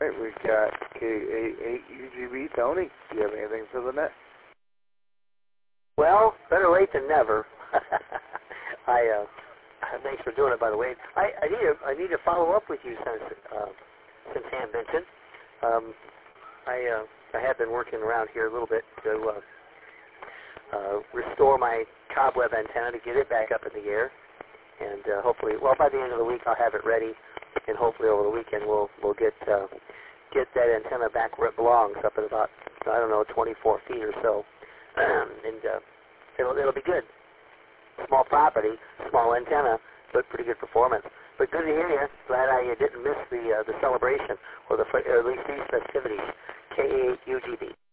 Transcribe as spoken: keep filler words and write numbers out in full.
right, we've got K A eight U G B. Tony, do you have anything for the net? Well, better late than never. I, uh, thanks for doing it, by the way. I, I need to, I need to follow up with you since, uh, since Sam mentioned. Um, I, uh, I have been working around here a little bit to, uh, uh, restore my cobweb antenna to get it back up in the air. And, uh, hopefully, well, by the end of the week I'll have it ready. And hopefully over the weekend we'll, we'll get, uh, get that antenna back where it belongs, up at about, I don't know, twenty-four feet or so. and, uh, it'll, it'll be good. Small property, small antenna, but pretty good performance. But good to hear you. Glad I uh, didn't miss the uh, the celebration or the or at least these festivities. K A eight U G B.